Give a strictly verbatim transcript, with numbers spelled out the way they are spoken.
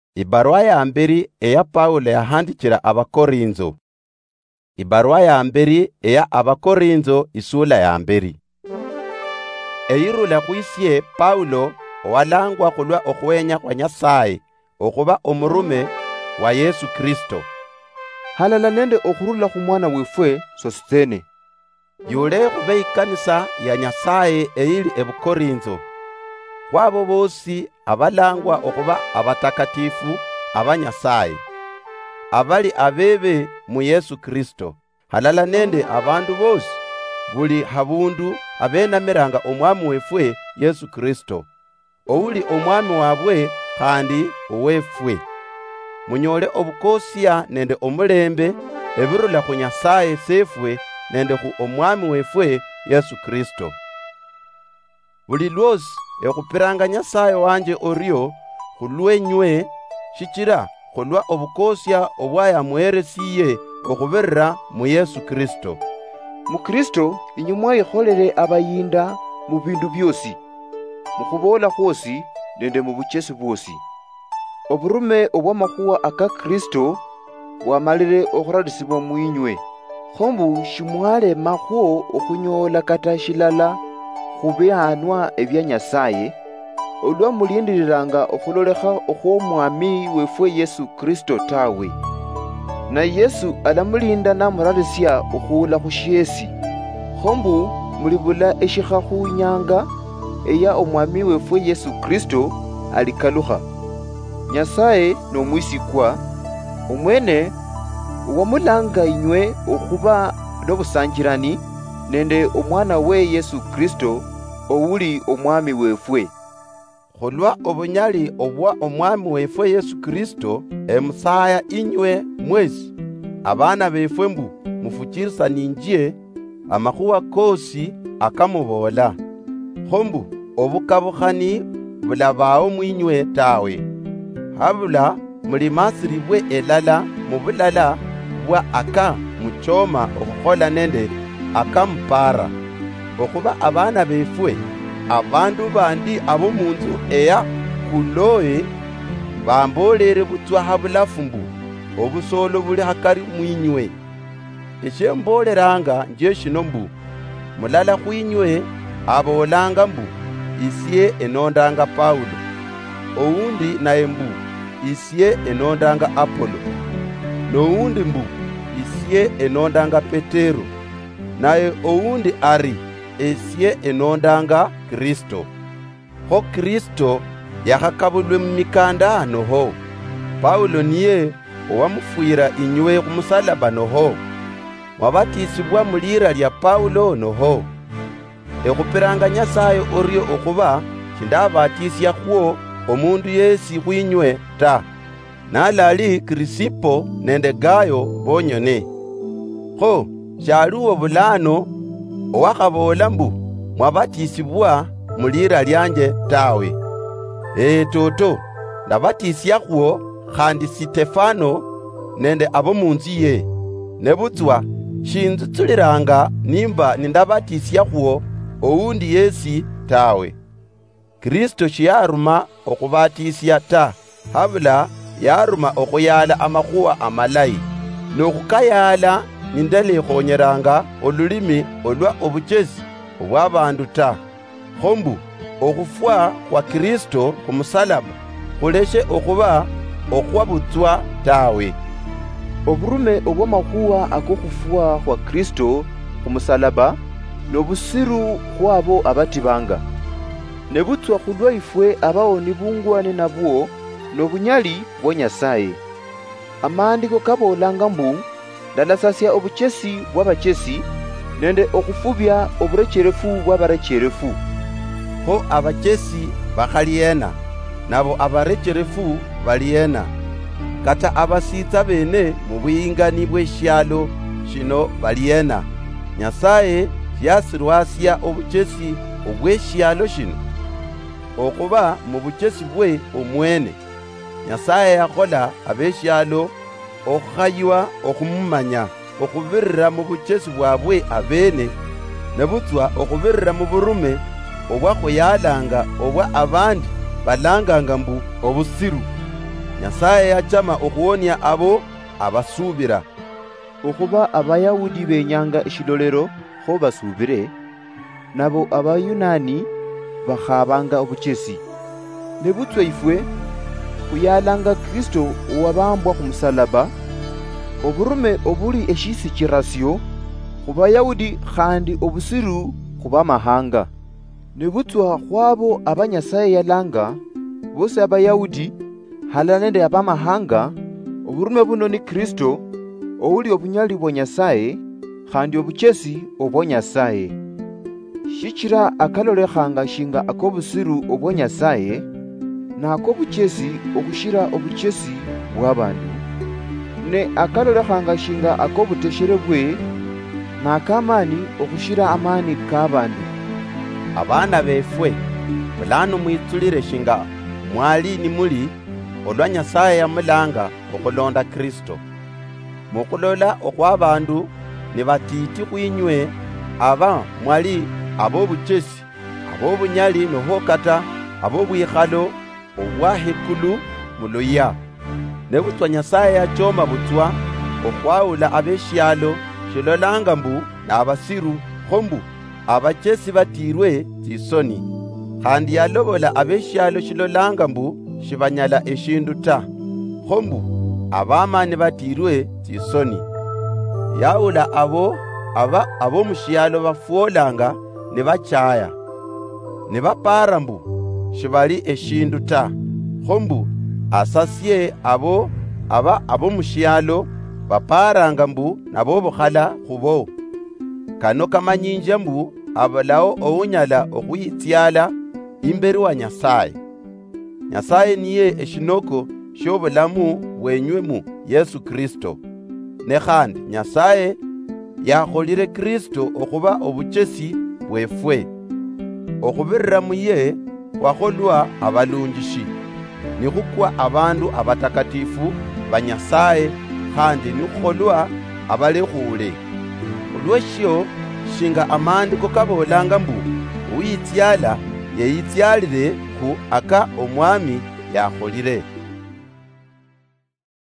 Ibarua ya mbere eya Paulo yahandikira Abakorinzo. Ibarua ya mbere eya Abakorinzo isula ya mbere. Eyirula kwisye Paulo walangwa kulwa okwenya kwa Nyasaye okuba omurume wa Yesu Kristo. Halala nende okurula kumwana wefwe Sosthene. Yule kube ikanisa ya Nyasaye eyiri ebukorinzo. Kwabo bosi abalangwa okuba abatakatifu abanyasaye. Abali abebe mu Yesu Kristo. Halala nende abandu bosi buli habundu abenamiranga omwami wefwe Yesu Kristo. Ouli omwami wabwe kandi owefwe. Munyole obukosya nende omulembe ebirula ku Nyasaye sefwe nende ku omwami wefwe Yesu Kristo. Buli lwosi ekupiranga Nyasaye wanje oryo kulwenywe shikira kulwa obukosya obwayamweresiye okubirira mu Yesu Kristo. Mu Kristo inyumwa yekholere abayinda mu bindu byosi, mukubola khwosi nende mu buchesi bwosi. Oburume obw'amakhuwa aka Kristo bwamalire okhuralisibwa mwinywe, khombu shimwalema khwo okhunyola kata shilala khubihanwa ebya Nyasaye olwa mulindiriranga okhulolekha okhw'omwami wefwe Yesu Kristo tawe. Na Yesu alamulinda namuralisya okhuula khushesi, khombu mulibula eshikha khunyanga eya omwami wefwe Yesu Kristo alikalukha. Nyasaye nomwisikwa omwene wamulanga inywe okhuba n'obusanjirani nende omwana we Yesu Kristo owuli omwami wefwe. Khulwa obunyali obwa omwami wefwe Yesu Kristo emusaya inywe mwesi abana befwe mbu mufukirisa ninjye amakhuwa kosi akamubola. Khombu obukabukhani bulabawo mwinywe tawe. Habula mulimasiribwe elala mubulala bwa aka muchoma okukhola nende akampara. Okuba abana befwe abandu bandi abo munzu eya Kuloe bambolere butswa habulafu mbu obusolo buli hakari mwinywe. Eshe mboleranga nje shino mbu mulala khwinywe abolanga mbu isye enondanga Paulo, oundi naye mbu isye enondanga Apolo, noundi mbu isye enondanga Petero, naye oundi ari esye enondanga Kristo. Ho Kristo yakhakabulwe mumikanda noho. Paulo niye owamufwira inywe kumusalaba noho. Mwabatisibwa mulira lya Paulo noho. Ekupiranga Nyasaye oryo okuba shindabatisya khwo omundu yesi khwinywe ta. Nalali Krisipo nende Gayo bonyone. Ho shaluwo bulano owakhabola mbu mwabatisibwa mulira lyanje tawe. E toto ndabatisya khwo khandi Sitefano nende abo munzu ye. Nebutswa shinzutsuliranga nimba nindabatisya khwo oundi yesi tawe. Kristo shiyaruma okubatisya ta, habula yaruma okuyala amakhuwa amalayi. Nokukayala nindalikhonyeranga olulimi olwa obuchesi obw'abandu ta. Khombu okhufwa kwa Kristo kumusalaba khuleshe okhuba okhwabutswa tawe. Oburume obw'amakhuwa akokhufwa kwa Kristo kumusalaba nobusiru khwabo abatibanga. Nebutswa khulwa ifwe abawoni bungwane nabwo nobunyali bwa Nyasaye. Amandiko kabolanga mbu ndalasasya obuchesi bw'abachesi nende okufubya oburecherefu bw'abarecherefu. Ho abachesi bakhaliena nabo abarecherefu baliena. Kata abasitsa bene mu buyingani bw'eshyalo shino baliena. Nyasaye yasirwasya obuchesi obw'eshyalo shino okuba mu buchesi bwe omwene. Nyasaye yakhola abeshyalo okhayiwa okumumanya okubirira mu buchesi bwabwe abene, nebutswa okubirira mu burume obwakhuyalanga obwa abandi balanganga mbu obusiru. Nyasaye yachama okhuwonya abo abasubira. Okhuba Abayahudi benyanga eshilolero kho basubire, nabo Abayunani bakhabanga obuchesi. Ne butswe ifwe khuyalanga Kristo owabambwa khumusalaba, oburume obuli eshisikirasyo khu Bayahudi khandi obusiru khu bamahanga. Ne butswa khwabo abanyasaye yalanga bose Abayahudi halala nende abamahanga, oburume buno ni Kristo owuli obunyali bwa Nyasaye khandi obuchesi obwa Nyasaye. Shichira akalolekhanga shinga akobusiru obwa Nyasaye na akobuchesi okushira obuchesi bw'abandu, ne akalolekhanga shinga akobuteshere bwe na akamani okushira amani k'abandu. Abana befwe mulano mwitsulire shinga mwali ni muli olwa Nyasaye yamulanga okulonda Kristo. Mukulola okw'abandu ni batiti kwinywe aba mwali abobuchesi, abobunyali nohokata, abobwikhalo obwahekulu muluya. Ne butswa Nyasaye yachoma butswa okhwawula abeshyalo shilolanga mbu na abasiru khombu abachesi batirwe tsisoni. Khandi yalobola abeshyalo shilolanga mbu shibanyala eshindu ta, khombu abamani batirwe tsisoni. Yaula abo aba abo mushyalo bafuolanga ne bachaya, ne bapara mbu shibali eshindu ta, khombu asasye abo aba abo mushyalo baparanga mbu nabo bukhala khubo. Kano kamanyinja mbu abalao ounyala okhuyitsyala imberi wa Nyasaye. Nyasaye niye eshinoko shobulamu bwenywemu Yesu Kristo. Ne khandi Nyasaye yakholire Kristo okhuba obuchesi bwefwe. Okhubirira muye khwakholwa abalungishi, ni khukwa abandu abatakatifu ba Nyasaye, khandi ni khukholwa abalekhule. Olweshyo shinga amandiko kabolanga mbu uyitsyala yeyitsyalire khu aka omwami yakholire.